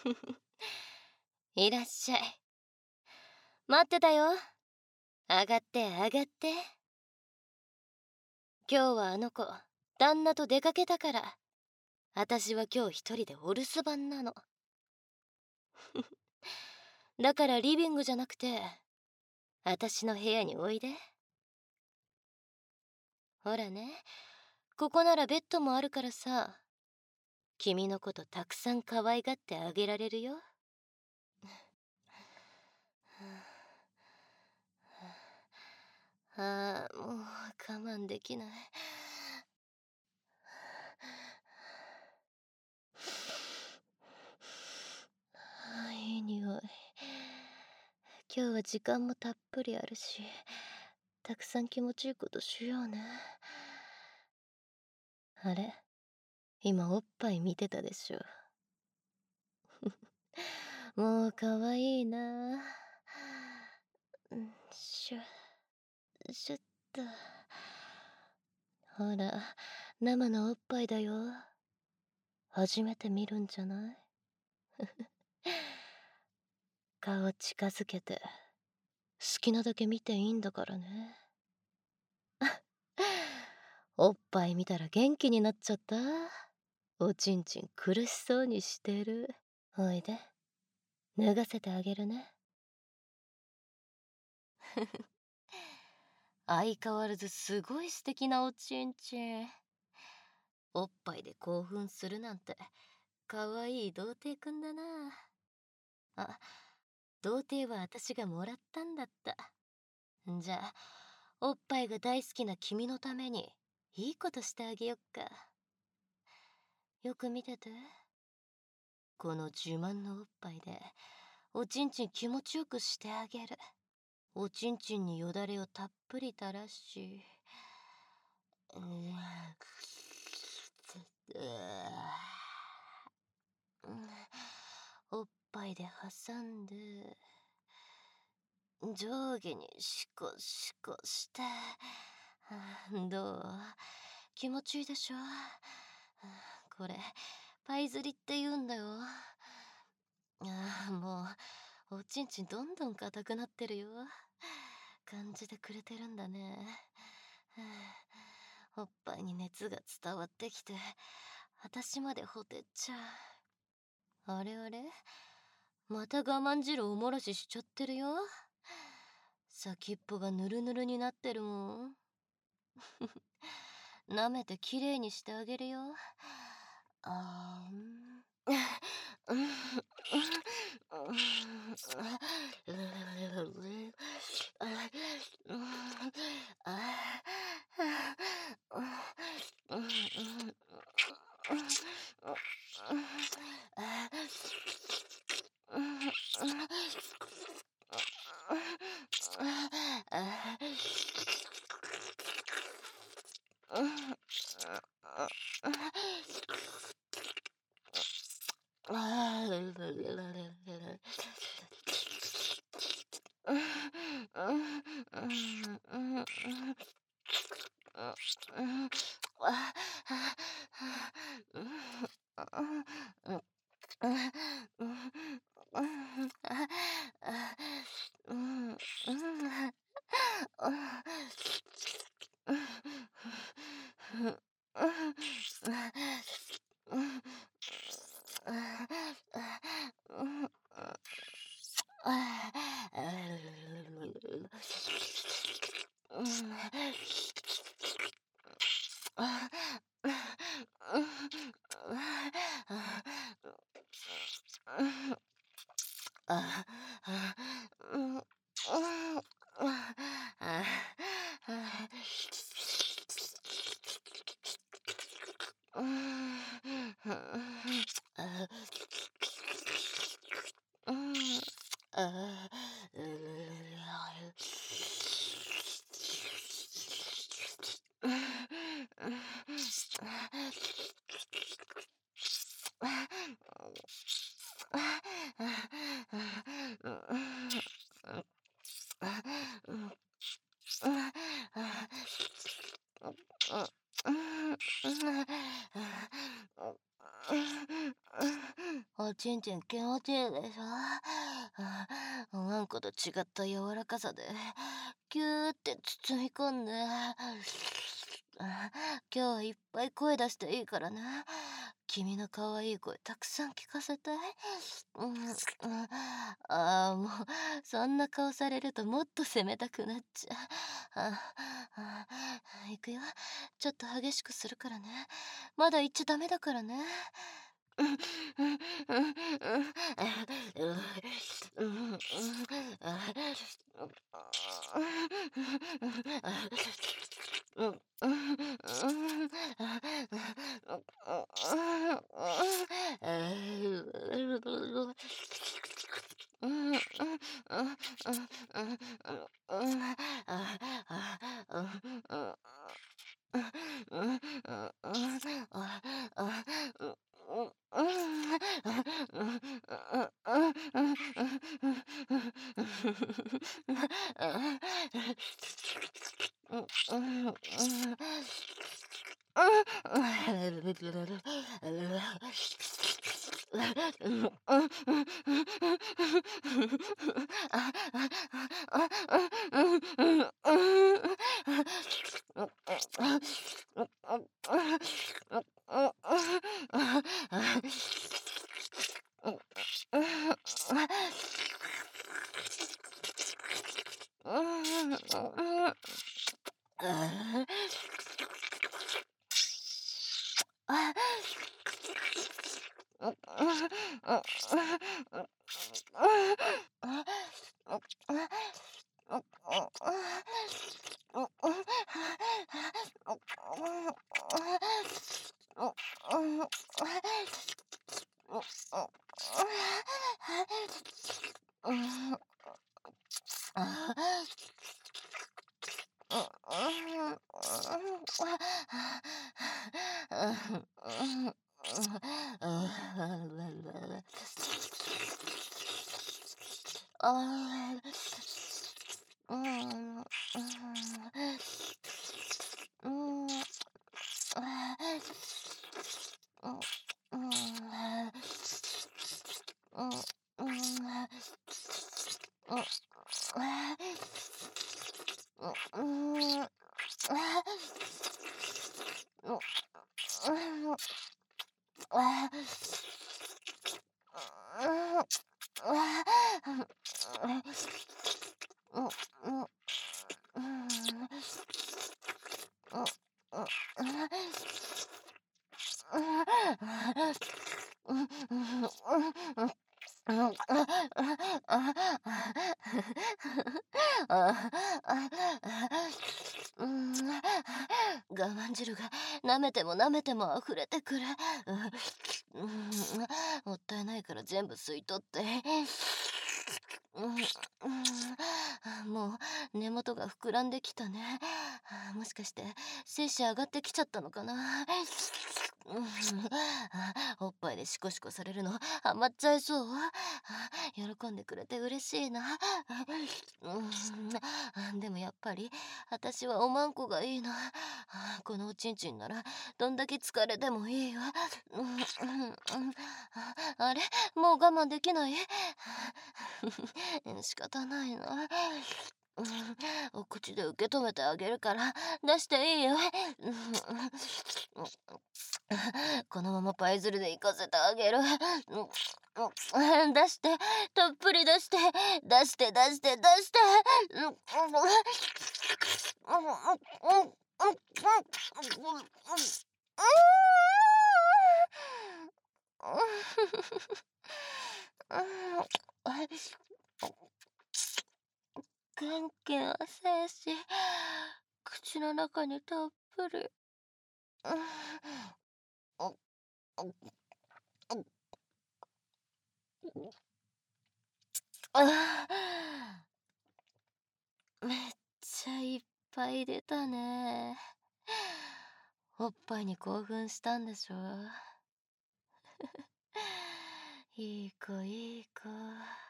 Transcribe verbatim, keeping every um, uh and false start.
いらっしゃい。待ってたよ。上がって上がって。今日はあの子、旦那と出かけたから、私は今日一人でお留守番なの。だからリビングじゃなくて、私の部屋においで。ほらね、ここならベッドもあるからさ、君のことたくさん可愛がってあげられるよ。ああ、もう我慢できない。あ、いい匂い。今日は時間もたっぷりあるし、たくさん気持ちいいことしようね。あれ、今おっぱい見てたでしょ。もうかわいいな。んしょしょっと。ほら、生のおっぱいだよ。初めて見るんじゃない？顔近づけて、好きなだけ見ていいんだからね。おっぱい見たら元気になっちゃった。おちんちん苦しそうにしてる。おいで、脱がせてあげるね。相変わらずすごい素敵なおちんちん。おっぱいで興奮するなんて、かわいい童貞くんだな。あ、童貞は私がもらったんだった。じゃあ、おっぱいが大好きな君のために、いいことしてあげよっか。よく見てて。この自慢のおっぱいで、おちんちん気持ちよくしてあげる。おちんちんによだれをたっぷり垂らし、うーおっぱいで挟んで、上下にシコシコして、どう？気持ちいいでしょ？これ、パイ釣りって言うんだよ。ああ、もう、おちんちんどんどん硬くなってるよ。感じてくれてるんだね。おっぱいに熱が伝わってきて、私までほてっちゃう。あれあれ？また我慢汁おもらししちゃってるよ。先っぽがぬるぬるになってるもん。舐めてきれいにしてあげるよ。あーん。 ちんちん気持ちいいでしょ。あおまんこと違った柔らかさでキューって包み込んで、あ今日はいっぱい声出していいからね。君の可愛い声たくさん聞かせて。うん、うん、ああ、もうそんな顔されるともっと責めたくなっちゃう。ああ、行くよ。ちょっと激しくするからね。まだ言っちゃダメだからね。うんうんうんうんうんうんうんうん我慢汁が舐めても舐めても溢れてくる。うんうんもったいないから全部吸い取って。うんうんもう根元が膨らんできたね。もしかして精子上がってきちゃったのかな。うんおっぱいでシコシコされるのハマっちゃいそう。喜んでくれて嬉しいな。うんでもやっぱり私はおまんこがいいな。このおちんちんならどんだけ疲れてもいいわ。うんうんうんあれもう我慢できない。仕方ないな。うんお口で受け止めてあげるから出していいよ。このままパイズルで行かせてあげる。出してたっぷり出して出して出して出して。元気な精子口の中にたっぷり。あめっちゃいっぱい出たね。おっぱいに興奮したんでしょ。いい子いい子。